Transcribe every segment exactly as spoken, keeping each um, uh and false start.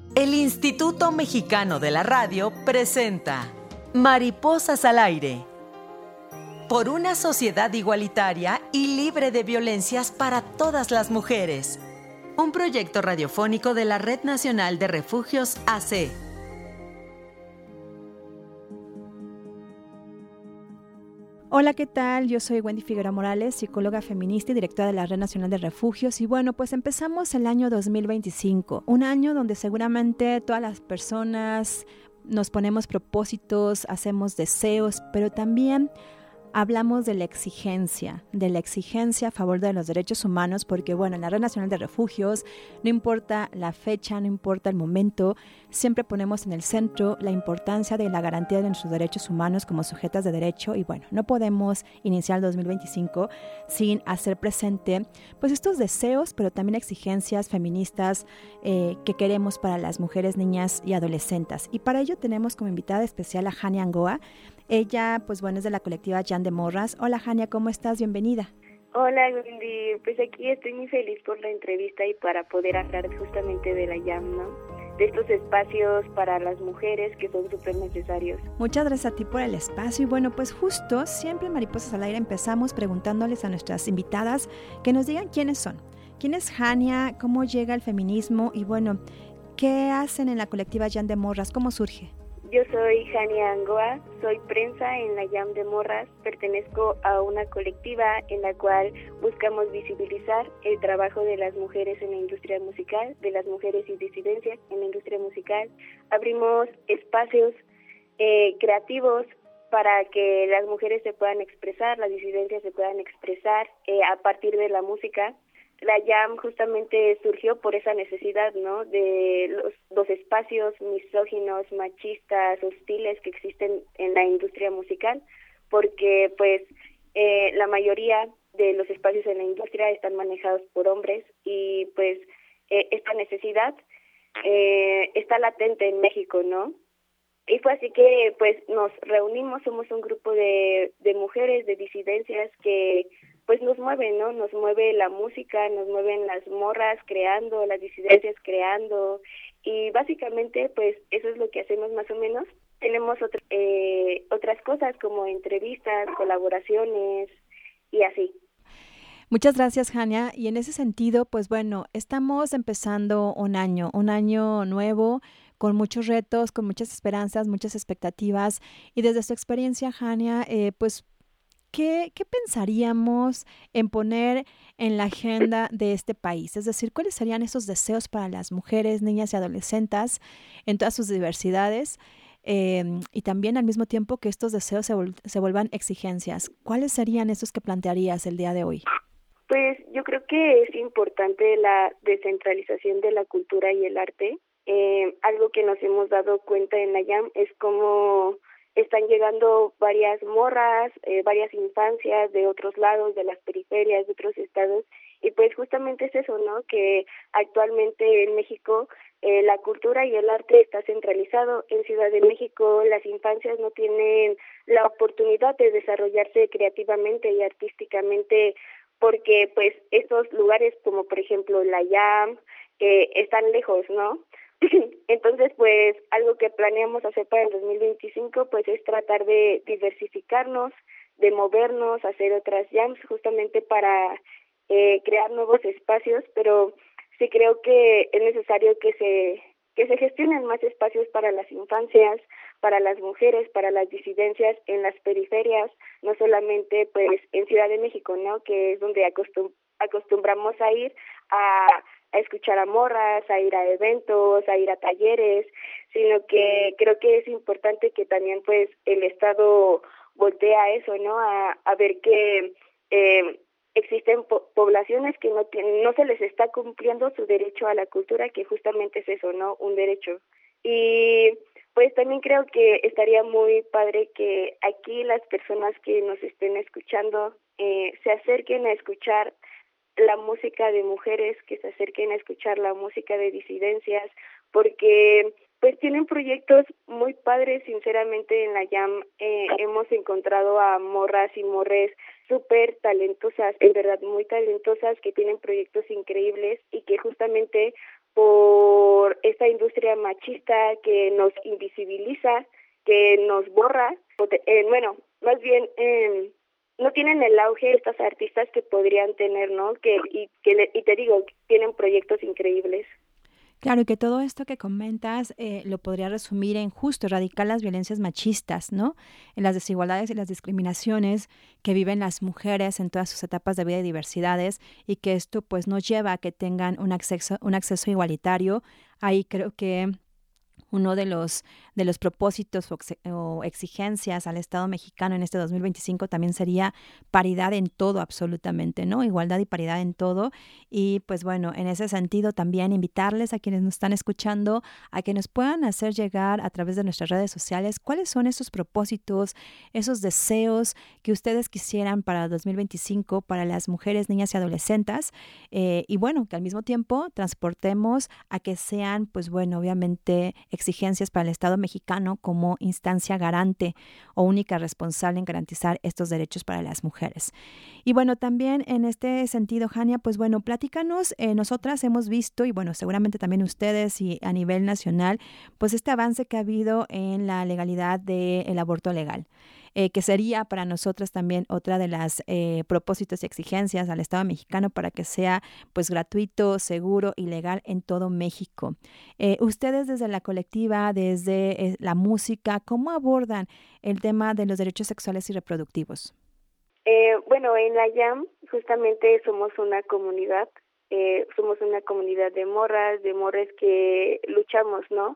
El Instituto Mexicano de la Radio presenta Mariposas al Aire. Por una sociedad igualitaria y libre de violencias para todas las mujeres. Un proyecto radiofónico de la Red Nacional de Refugios A C. Hola, ¿qué tal? Yo soy Wendy Figueroa Morales, psicóloga feminista y directora de la Red Nacional de Refugios. Y bueno, pues empezamos el año dos mil veinticinco, un año donde seguramente todas las personas nos ponemos propósitos, hacemos deseos, pero también hablamos de la exigencia, de la exigencia a favor de los derechos humanos, porque bueno, en la Red Nacional de Refugios, no importa la fecha, no importa el momento, siempre ponemos en el centro la importancia de la garantía de nuestros derechos humanos como sujetas de derecho. Y bueno, no podemos iniciar el dos mil veinticinco sin hacer presente pues estos deseos, pero también exigencias feministas eh, que queremos para las mujeres, niñas y adolescentes. Y para ello tenemos como invitada especial a Jania Angoa. Ella, pues bueno, es de la colectiva Jam de Morras. Hola, Jania, ¿cómo estás? Bienvenida. Hola, Wendy. Pues aquí estoy muy feliz por la entrevista y para poder hablar justamente de la Jam, ¿no? De estos espacios para las mujeres que son súper necesarios. Muchas gracias a ti por el espacio. Y bueno, pues justo, siempre en Mariposas al Aire empezamos preguntándoles a nuestras invitadas que nos digan quiénes son. ¿Quién es Jania? ¿Cómo llega el feminismo? Y bueno, ¿qué hacen en la colectiva Jam de Morras? ¿Cómo surge? Yo soy Jania Angoa, soy prensa en la Jam de Morras, pertenezco a una colectiva en la cual buscamos visibilizar el trabajo de las mujeres en la industria musical, de las mujeres y disidencias en la industria musical. Abrimos espacios eh, creativos para que las mujeres se puedan expresar, las disidencias se puedan expresar eh, a partir de la música. La Jam justamente surgió por esa necesidad, ¿no? De los, los espacios misóginos, machistas, hostiles que existen en la industria musical, porque pues eh, la mayoría de los espacios en la industria están manejados por hombres y pues eh, esta necesidad eh, está latente en México, ¿no? Y fue así que pues nos reunimos, somos un grupo de, de mujeres, de disidencias que pues nos mueve, ¿no? Nos mueve la música, nos mueven las morras creando, las disidencias creando, y básicamente pues eso es lo que hacemos más o menos. Tenemos otras eh, otras cosas como entrevistas, colaboraciones y así. Muchas gracias, Jania. Y en ese sentido, pues bueno, estamos empezando un año, un año nuevo, con muchos retos, con muchas esperanzas, muchas expectativas. Y desde su experiencia, Jania, eh, pues ¿Qué, ¿qué pensaríamos en poner en la agenda de este país? Es decir, ¿cuáles serían esos deseos para las mujeres, niñas y adolescentes en todas sus diversidades? Eh, y también al mismo tiempo que estos deseos se, vol- se vuelvan exigencias. ¿Cuáles serían esos que plantearías el día de hoy? Pues yo creo que es importante la descentralización de la cultura y el arte. Eh, algo que nos hemos dado cuenta en la Jam es cómo están llegando varias morras, eh, varias infancias de otros lados, de las periferias, de otros estados, y pues justamente es eso, ¿no? Que actualmente en México eh, la cultura y el arte está centralizado. En Ciudad de México las infancias no tienen la oportunidad de desarrollarse creativamente y artísticamente porque pues estos lugares como por ejemplo la Jam eh, están lejos, ¿no? Entonces, pues, algo que planeamos hacer para el dos mil veinticinco, pues, es tratar de diversificarnos, de movernos, hacer otras jams, justamente para eh, crear nuevos espacios, pero sí creo que es necesario que se que se gestionen más espacios para las infancias, para las mujeres, para las disidencias en las periferias, no solamente, pues, en Ciudad de México, ¿no?, que es donde acostum- acostumbramos a ir a a escuchar a morras, a ir a eventos, a ir a talleres, sino que creo que es importante que también pues el Estado voltee a eso, ¿no? A, a ver que eh, existen po- poblaciones que no tienen, no se les está cumpliendo su derecho a la cultura, que justamente es eso, ¿no? Un derecho. Y pues también creo que estaría muy padre que aquí las personas que nos estén escuchando eh, se acerquen a escuchar la música de mujeres, que se acerquen a escuchar la música de disidencias, porque pues tienen proyectos muy padres. Sinceramente en la Jam eh, hemos encontrado a morras y morres súper talentosas, en verdad muy talentosas, que tienen proyectos increíbles y que justamente por esta industria machista que nos invisibiliza, que nos borra. Eh, bueno, más bien eh, no tienen el auge estas artistas que podrían tener, ¿no? Que y que le, y te digo, tienen proyectos increíbles. Claro, y que todo esto que comentas eh, lo podría resumir en justo erradicar las violencias machistas, ¿no? En las desigualdades y las discriminaciones que viven las mujeres en todas sus etapas de vida y diversidades, y que esto pues nos lleva a que tengan un acceso, un acceso igualitario. Ahí creo que uno de los de los propósitos o, ex, o exigencias al Estado mexicano en este dos mil veinticinco también sería paridad en todo, absolutamente, ¿no? Igualdad y paridad en todo. Y pues bueno, en ese sentido también invitarles a quienes nos están escuchando a que nos puedan hacer llegar a través de nuestras redes sociales cuáles son esos propósitos, esos deseos que ustedes quisieran para dos mil veinticinco para las mujeres, niñas y adolescentes. Eh, y bueno, que al mismo tiempo transportemos a que sean, pues bueno, obviamente exigencias para el Estado mexicano como instancia garante o única responsable en garantizar estos derechos para las mujeres. Y bueno, también en este sentido, Jania, pues bueno, platícanos, eh, nosotras hemos visto, y bueno, seguramente también ustedes y a nivel nacional, pues este avance que ha habido en la legalidad del aborto legal. Eh, que sería para nosotras también otra de las eh, propósitos y exigencias al Estado mexicano para que sea pues gratuito, seguro y legal en todo México. Eh, ustedes desde la colectiva, desde eh, la música, ¿cómo abordan el tema de los derechos sexuales y reproductivos? Eh, bueno, en la Jam justamente somos una comunidad, eh, somos una comunidad de morras, de morres que luchamos, ¿no?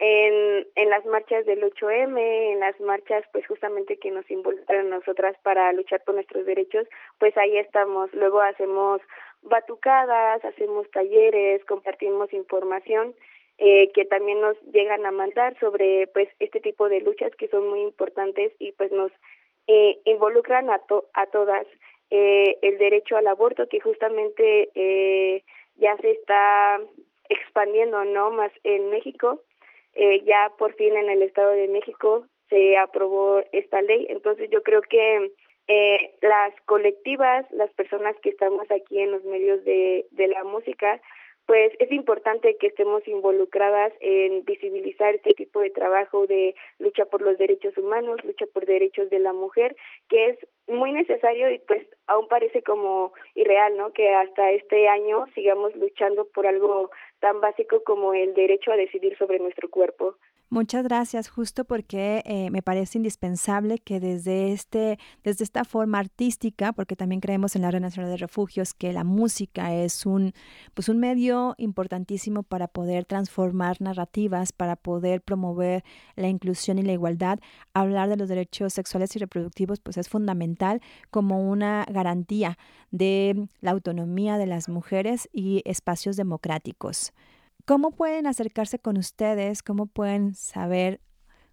En, en las marchas del ocho eme, en las marchas pues justamente que nos involucran a nosotras para luchar por nuestros derechos, pues ahí estamos. Luego hacemos batucadas, hacemos talleres, compartimos información eh, que también nos llegan a mandar sobre pues este tipo de luchas que son muy importantes y pues nos eh, involucran a, to- a todas. Eh, el derecho al aborto que justamente eh, ya se está expandiendo, ¿no? Más en México. Eh, ya por fin en el Estado de México se aprobó esta ley, entonces yo creo que eh, las colectivas, las personas que estamos aquí en los medios de, de la música, pues es importante que estemos involucradas en visibilizar este tipo de trabajo de lucha por los derechos humanos, lucha por derechos de la mujer, que es muy necesario y pues aún parece como irreal, ¿no? Que hasta este año sigamos luchando por algo tan básico como el derecho a decidir sobre nuestro cuerpo. Muchas gracias, justo porque eh, me parece indispensable que desde este, desde esta forma artística, porque también creemos en la Red Nacional de Refugios, que la música es un, pues un medio importantísimo para poder transformar narrativas, para poder promover la inclusión y la igualdad. Hablar de los derechos sexuales y reproductivos, pues es fundamental como una garantía de la autonomía de las mujeres y espacios democráticos. ¿Cómo pueden acercarse con ustedes? ¿Cómo pueden saber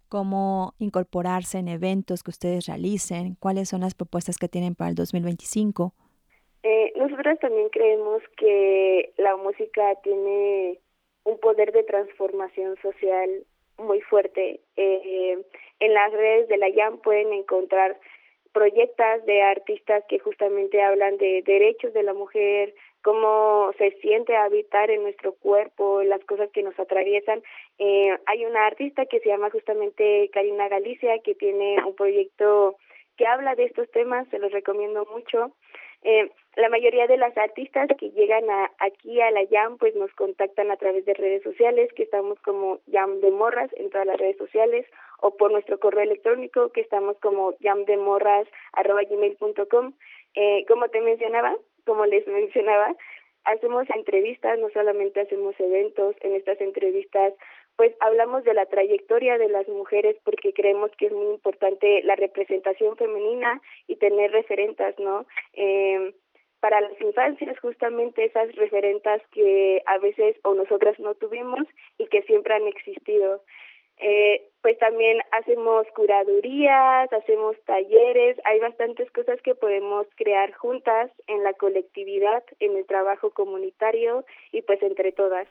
cómo incorporarse en eventos que ustedes realicen? ¿Cuáles son las propuestas que tienen para el dos mil veinticinco? Eh, nosotros también creemos que la música tiene un poder de transformación social muy fuerte. Eh, en las redes de la Jam pueden encontrar proyectos de artistas que justamente hablan de derechos de la mujer, cómo se siente habitar en nuestro cuerpo, las cosas que nos atraviesan. Eh, hay una artista que se llama justamente Karina Galicia, que tiene un proyecto que habla de estos temas, se los recomiendo mucho. Eh, la mayoría de las artistas que llegan a, aquí a la Jam pues nos contactan a través de redes sociales, que estamos como Jam de Morras en todas las redes sociales, o por nuestro correo electrónico, que estamos como jamdemorras arroba gmail punto com. Eh, como te mencionaba, como les mencionaba, hacemos entrevistas, no solamente hacemos eventos. En estas entrevistas pues hablamos de la trayectoria de las mujeres, porque creemos que es muy importante la representación femenina y tener referentas, ¿no? Eh, para las infancias, justamente esas referentas que a veces o nosotras no tuvimos y que siempre han existido. Eh, pues también hacemos curadurías, hacemos talleres, hay bastantes cosas que podemos crear juntas en la colectividad, en el trabajo comunitario y pues entre todas.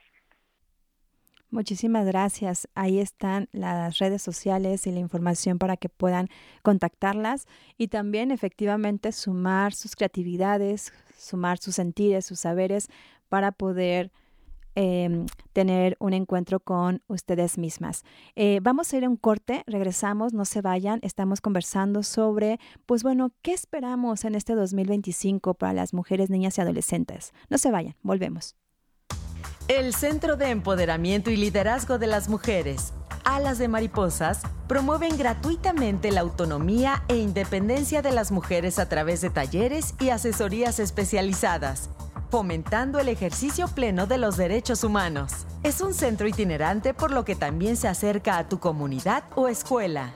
Muchísimas gracias. Ahí están las redes sociales y la información para que puedan contactarlas y también efectivamente sumar sus creatividades, sumar sus sentires, sus saberes para poder eh, tener un encuentro con ustedes mismas. Eh, vamos a ir a un corte, regresamos, no se vayan, estamos conversando sobre, pues bueno, ¿qué esperamos en este dos mil veinticinco para las mujeres, niñas y adolescentes? No se vayan, volvemos. El Centro de Empoderamiento y Liderazgo de las Mujeres, Alas de Mariposas, promueven gratuitamente la autonomía e independencia de las mujeres a través de talleres y asesorías especializadas, fomentando el ejercicio pleno de los derechos humanos. Es un centro itinerante, por lo que también se acerca a tu comunidad o escuela.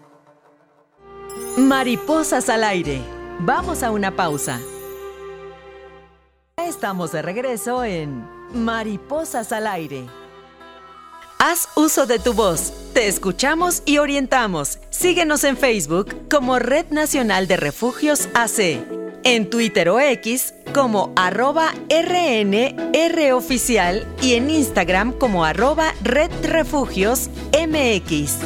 Mariposas al aire. Vamos a una pausa. Estamos de regreso en Mariposas al aire. Haz uso de tu voz. Te escuchamos y orientamos. Síguenos en Facebook como Red Nacional de Refugios A C. En Twitter o X como arroba R N R Oficial y en Instagram como arroba Red Refugios M X.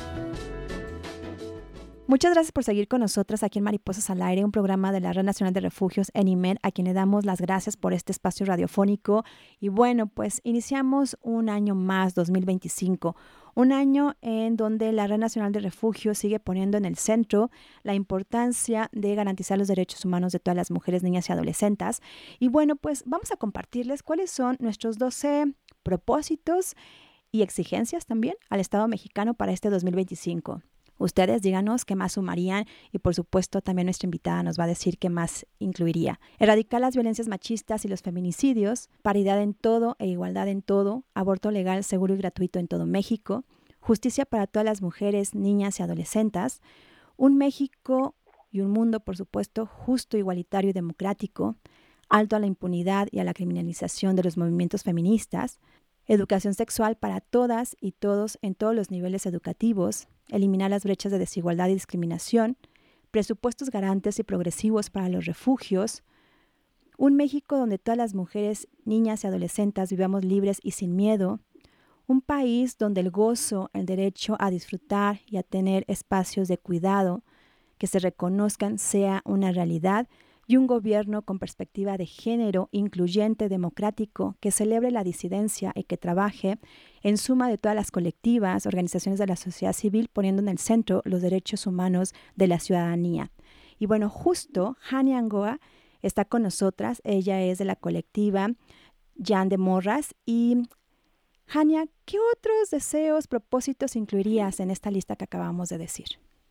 Muchas gracias por seguir con nosotras aquí en Mariposas al Aire, un programa de la Red Nacional de Refugios N I M E R, a quien le damos las gracias por este espacio radiofónico. Y bueno, pues iniciamos un año más, dos mil veinticinco, un año en donde la Red Nacional de Refugios sigue poniendo en el centro la importancia de garantizar los derechos humanos de todas las mujeres, niñas y adolescentes. Y bueno, pues vamos a compartirles cuáles son nuestros doce propósitos y exigencias también al Estado mexicano para este dos mil veinticinco. Ustedes díganos qué más sumarían y por supuesto también nuestra invitada nos va a decir qué más incluiría. Erradicar las violencias machistas y los feminicidios, paridad en todo e igualdad en todo, aborto legal, seguro y gratuito en todo México, justicia para todas las mujeres, niñas y adolescentes, un México y un mundo, por supuesto, justo, igualitario y democrático, alto a la impunidad y a la criminalización de los movimientos feministas, educación sexual para todas y todos en todos los niveles educativos, eliminar las brechas de desigualdad y discriminación, presupuestos garantes y progresivos para los refugios, un México donde todas las mujeres, niñas y adolescentes vivamos libres y sin miedo, un país donde el gozo, el derecho a disfrutar y a tener espacios de cuidado que se reconozcan sea una realidad, y un gobierno con perspectiva de género, incluyente, democrático, que celebre la disidencia y que trabaje en suma de todas las colectivas, organizaciones de la sociedad civil, poniendo en el centro los derechos humanos de la ciudadanía. Y bueno, justo Jania Angoa está con nosotras. Ella es de la colectiva Jan de Morras. Y Jania, ¿qué otros deseos, propósitos incluirías en esta lista que acabamos de decir?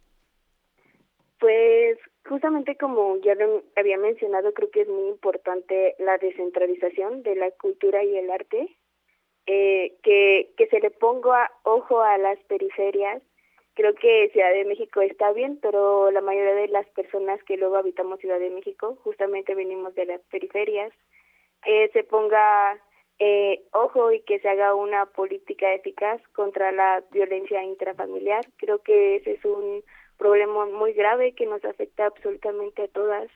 Pues justamente como ya lo había mencionado, creo que es muy importante la descentralización de la cultura y el arte, eh, que, que se le ponga ojo a las periferias. Creo que Ciudad de México está bien, pero la mayoría de las personas que luego habitamos Ciudad de México justamente venimos de las periferias. Eh, se ponga eh, ojo y que se haga una política eficaz contra la violencia intrafamiliar. Creo que ese es un problema muy grave que nos afecta absolutamente a todas.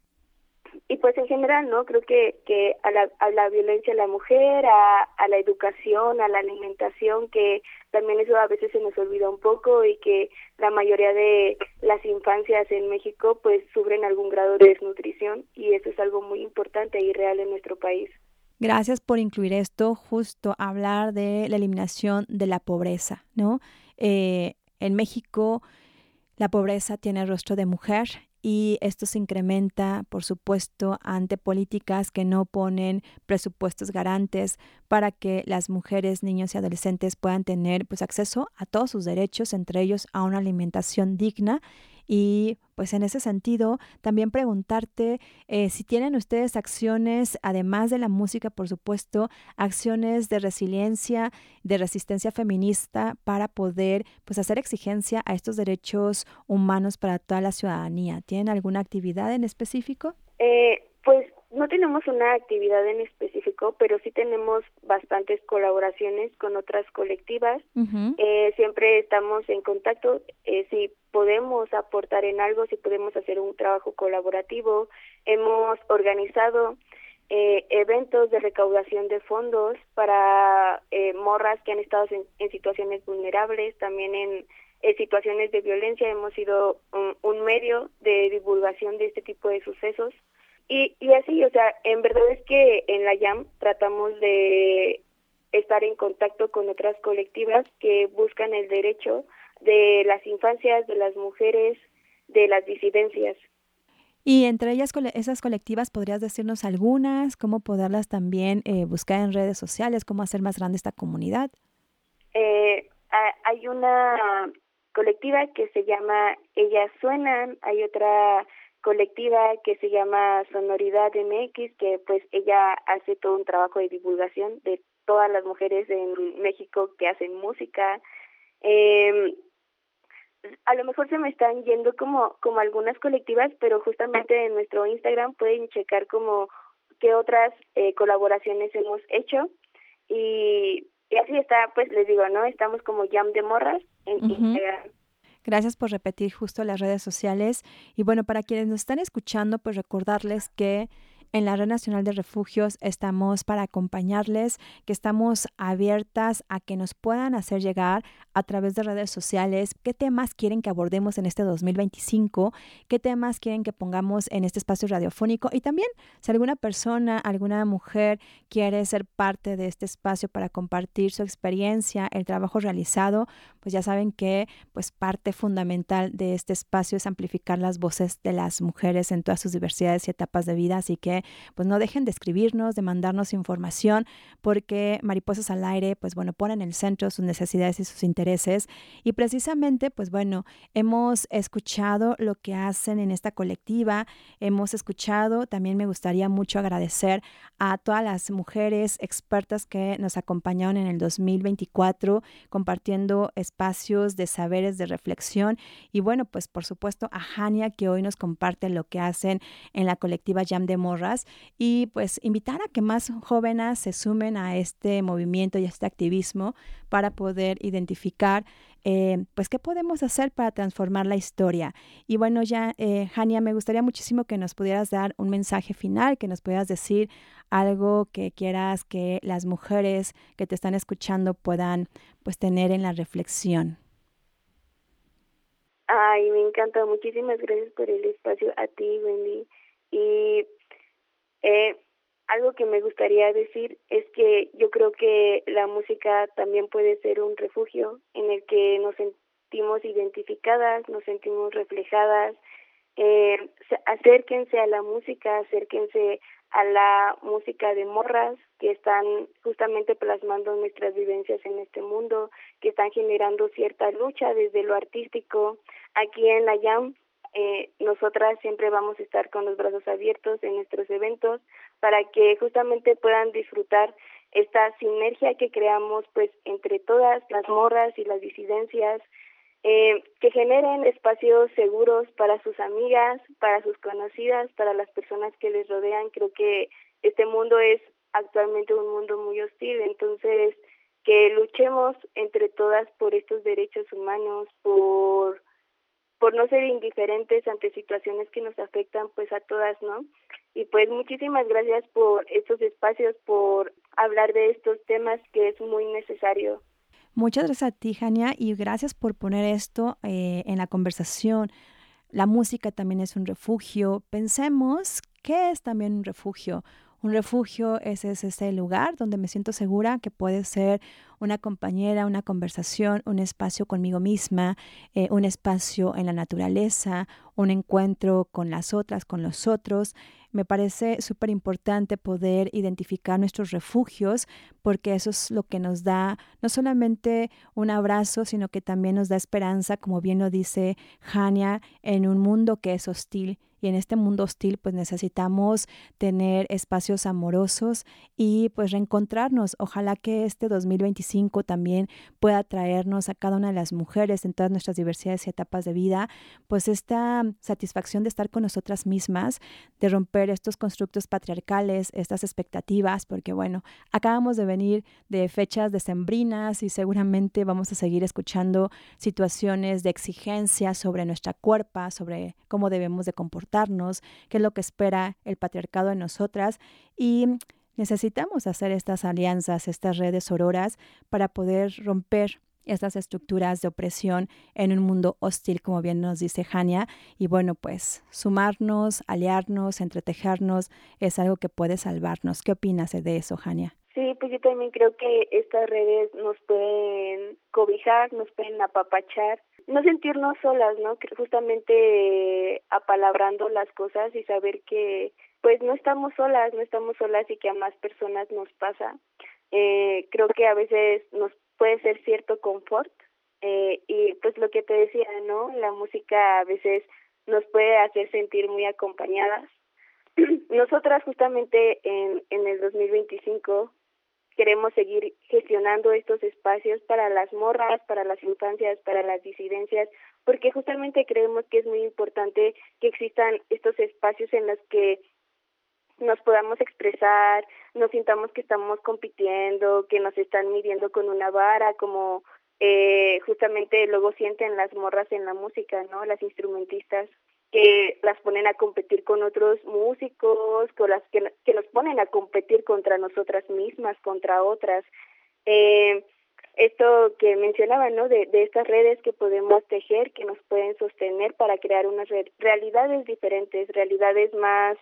Y pues en general, ¿no? Creo que, que a, la, a la violencia a la mujer, a, a la educación, a la alimentación, que también eso a veces se nos olvida un poco y que la mayoría de las infancias en México pues sufren algún grado de desnutrición y eso es algo muy importante y real en nuestro país. Gracias por incluir esto, justo hablar de la eliminación de la pobreza, ¿no? Eh, en México la pobreza tiene rostro de mujer y esto se incrementa, por supuesto, ante políticas que no ponen presupuestos garantes para que las mujeres, niños y adolescentes puedan tener pues acceso a todos sus derechos, entre ellos a una alimentación digna. Y pues en ese sentido, también preguntarte eh, si tienen ustedes acciones, además de la música, por supuesto, acciones de resiliencia, de resistencia feminista para poder pues hacer exigencia a estos derechos humanos para toda la ciudadanía. ¿Tienen alguna actividad en específico? Eh, pues no tenemos una actividad en específico, pero sí tenemos bastantes colaboraciones con otras colectivas. Uh-huh. Eh, siempre estamos en contacto. Eh, si podemos aportar en algo, si podemos hacer un trabajo colaborativo. Hemos organizado eh, eventos de recaudación de fondos para eh, morras que han estado en, en situaciones vulnerables, también en, en situaciones de violencia. Hemos sido un, un medio de divulgación de este tipo de sucesos. Y, y así, o sea, en verdad es que en la J A M tratamos de, estar en contacto con otras colectivas que buscan el derecho de las infancias, de las mujeres, de las disidencias. Y entre ellas, esas colectivas, ¿podrías decirnos algunas? ¿Cómo poderlas también eh, buscar en redes sociales? ¿Cómo hacer más grande esta comunidad? Eh, hay una colectiva que se llama Ellas Suenan, hay otra colectiva que se llama Sonoridad M X, que pues ella hace todo un trabajo de divulgación de todas las mujeres en México que hacen música. Eh, a lo mejor se me están yendo como como algunas colectivas, pero justamente en nuestro Instagram pueden checar como qué otras eh, colaboraciones hemos hecho y, y así está, pues les digo, ¿no? Estamos como Jam de Morras en uh-huh. Instagram. Gracias por repetir justo las redes sociales. Y bueno, para quienes nos están escuchando, pues recordarles que en la Red Nacional de Refugios estamos para acompañarles, que estamos abiertas a que nos puedan hacer llegar a través de redes sociales qué temas quieren que abordemos en este dos mil veinticinco, qué temas quieren que pongamos en este espacio radiofónico y también si alguna persona, alguna mujer quiere ser parte de este espacio para compartir su experiencia, el trabajo realizado, pues ya saben que pues parte fundamental de este espacio es amplificar las voces de las mujeres en todas sus diversidades y etapas de vida, así que pues no dejen de escribirnos, de mandarnos información, porque Mariposas al Aire, pues bueno, pone en el centro sus necesidades y sus intereses. Y precisamente, pues bueno, hemos escuchado lo que hacen en esta colectiva, hemos escuchado, también me gustaría mucho agradecer a todas las mujeres expertas que nos acompañaron en el dos mil veinticuatro, compartiendo espacios de saberes, de reflexión. Y bueno, pues por supuesto a Jania, que hoy nos comparte lo que hacen en la colectiva Jam de Morras, y pues invitar a que más jóvenes se sumen a este movimiento y a este activismo para poder identificar eh, pues qué podemos hacer para transformar la historia. Y bueno, ya eh, Jania, me gustaría muchísimo que nos pudieras dar un mensaje final, que nos pudieras decir algo que quieras que las mujeres que te están escuchando puedan pues tener en la reflexión. Ay, me encanta. Muchísimas gracias por el espacio a ti, Wendy. Y Eh, algo que me gustaría decir es que yo creo que la música también puede ser un refugio en el que nos sentimos identificadas, nos sentimos reflejadas. Eh, acérquense a la música, acérquense a la música de morras que están justamente plasmando nuestras vivencias en este mundo, que están generando cierta lucha desde lo artístico. Aquí en la Jam, Eh, nosotras siempre vamos a estar con los brazos abiertos en nuestros eventos para que justamente puedan disfrutar esta sinergia que creamos pues entre todas las morras y las disidencias, eh, que generen espacios seguros para sus amigas, para sus conocidas, para las personas que les rodean. Creo que este mundo es actualmente un mundo muy hostil, entonces que luchemos entre todas por estos derechos humanos, por por no ser indiferentes ante situaciones que nos afectan pues a todas, ¿no? Y pues muchísimas gracias por estos espacios, por hablar de estos temas que es muy necesario. Muchas gracias a ti, Jania, y gracias por poner esto eh, en la conversación. La música también es un refugio. Pensemos, ¿qué es también un refugio? Un refugio es, es ese lugar donde me siento segura, que puede ser una compañera, una conversación, un espacio conmigo misma, eh, un espacio en la naturaleza, un encuentro con las otras, con los otros. Me parece súper importante poder identificar nuestros refugios porque eso es lo que nos da no solamente un abrazo, sino que también nos da esperanza, como bien lo dice Jania, en un mundo que es hostil. Y en este mundo hostil pues necesitamos tener espacios amorosos y pues reencontrarnos. Ojalá que este dos mil veinticinco también pueda traernos a cada una de las mujeres en todas nuestras diversidades y etapas de vida, pues esta satisfacción de estar con nosotras mismas, de romper estos constructos patriarcales, estas expectativas, porque bueno, acabamos de venir de fechas decembrinas y seguramente vamos a seguir escuchando situaciones de exigencia sobre nuestra cuerpa, sobre cómo debemos de comportarnos, qué es lo que espera el patriarcado en nosotras y necesitamos hacer estas alianzas, estas redes sororas para poder romper estas estructuras de opresión en un mundo hostil, como bien nos dice Jania, y bueno, pues sumarnos, aliarnos, entretejernos es algo que puede salvarnos. ¿Qué opinas de eso, Jania? Sí, pues yo también creo que estas redes nos pueden cobijar, nos pueden apapachar, no sentirnos solas, ¿no? Que justamente apalabrando las cosas y saber que pues no estamos solas, no estamos solas y que a más personas nos pasa. Eh, creo que a veces nos puede ser cierto confort eh, y pues lo que te decía, ¿no? La música a veces nos puede hacer sentir muy acompañadas. Nosotras justamente en, en el dos mil veinticinco queremos seguir gestionando estos espacios para las morras, para las infancias, para las disidencias, porque justamente creemos que es muy importante que existan estos espacios en los que nos podamos expresar, nos sintamos que estamos compitiendo, que nos están midiendo con una vara, como eh, justamente luego sienten las morras en la música, ¿no? Las instrumentistas, que las ponen a competir con otros músicos, con las que, que nos ponen a competir contra nosotras mismas, contra otras. Eh, esto que mencionaba, ¿no? De, de estas redes que podemos tejer, que nos pueden sostener para crear unas re- realidades diferentes, realidades más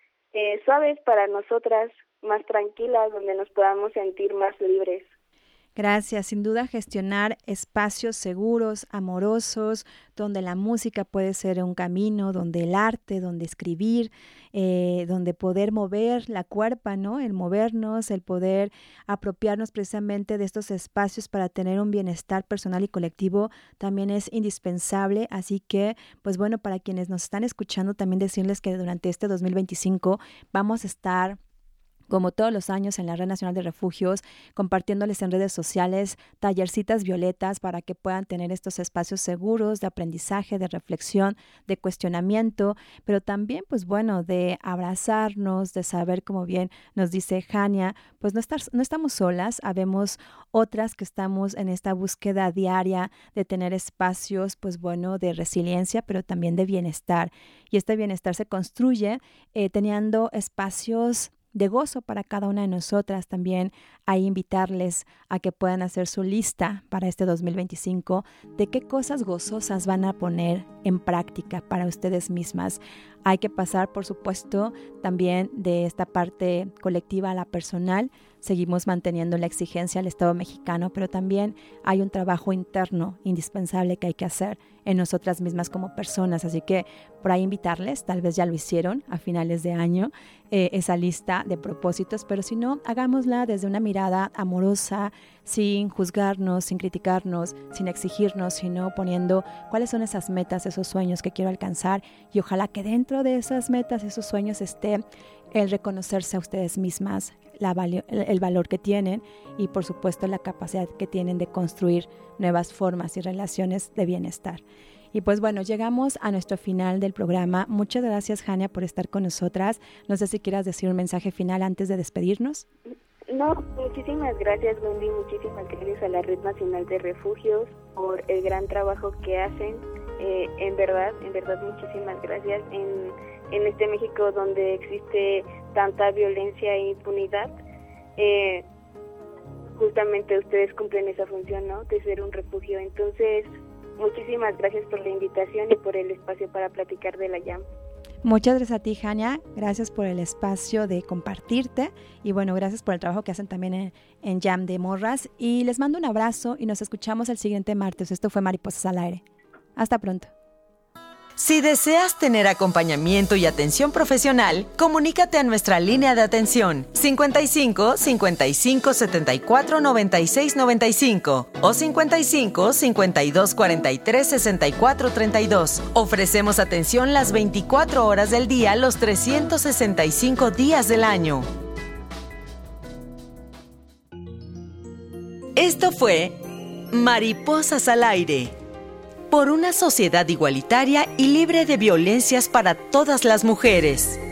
eh, suaves para nosotras, más tranquilas, donde nos podamos sentir más libres. Gracias. Sin duda, gestionar espacios seguros, amorosos, donde la música puede ser un camino, donde el arte, donde escribir, eh, donde poder mover la cuerpa, ¿no? El movernos, el poder apropiarnos precisamente de estos espacios para tener un bienestar personal y colectivo también es indispensable. Así que, pues bueno, para quienes nos están escuchando, también decirles que durante este dos mil veinticinco vamos a estar, como todos los años, en la Red Nacional de Refugios, compartiéndoles en redes sociales tallercitas violetas para que puedan tener estos espacios seguros de aprendizaje, de reflexión, de cuestionamiento, pero también, pues bueno, de abrazarnos, de saber, como bien nos dice Jania, pues no, estar, no estamos solas, habemos otras que estamos en esta búsqueda diaria de tener espacios, pues bueno, de resiliencia, pero también de bienestar. Y este bienestar se construye eh, teniendo espacios de gozo para cada una de nosotras. También ahí invitarles a que puedan hacer su lista para este dos mil veinticinco de qué cosas gozosas van a poner en práctica para ustedes mismas. Hay que pasar, por supuesto, también de esta parte colectiva a la personal. Seguimos manteniendo la exigencia al Estado mexicano, pero también hay un trabajo interno indispensable que hay que hacer en nosotras mismas como personas. Así que por ahí invitarles, tal vez ya lo hicieron a finales de año, eh, esa lista de propósitos, pero si no, hagámosla desde una mirada amorosa, sin juzgarnos, sin criticarnos, sin exigirnos, sino poniendo cuáles son esas metas, esos sueños que quiero alcanzar, y ojalá que dentro de esas metas, esos sueños esté el reconocerse a ustedes mismas, la vali- el valor que tienen y por supuesto la capacidad que tienen de construir nuevas formas y relaciones de bienestar. Y pues bueno, llegamos a nuestro final del programa. Muchas gracias, Jania, por estar con nosotras. No sé si quieras decir un mensaje final antes de despedirnos. No, muchísimas gracias, Wendy, muchísimas gracias a la Red Nacional de Refugios por el gran trabajo que hacen. Eh, en verdad, en verdad, muchísimas gracias. En, en este México donde existe tanta violencia e impunidad, eh, justamente ustedes cumplen esa función, ¿no?, de ser un refugio. Entonces, muchísimas gracias por la invitación y por el espacio para platicar de la Jam. Muchas gracias a ti, Jania. Gracias por el espacio de compartirte y bueno, gracias por el trabajo que hacen también en, en Jam de Morras. Y les mando un abrazo y nos escuchamos el siguiente martes. Esto fue Mariposas al Aire. Hasta pronto. Si deseas tener acompañamiento y atención profesional, comunícate a nuestra línea de atención cincuenta y cinco, cincuenta y cinco, setenta y cuatro, noventa y seis, noventa y cinco o cincuenta y cinco, cincuenta y dos, cuarenta y tres, sesenta y cuatro, treinta y dos. Ofrecemos atención las veinticuatro horas del día, los trescientos sesenta y cinco días del año. Esto fue Mariposas al Aire. Por una sociedad igualitaria y libre de violencias para todas las mujeres.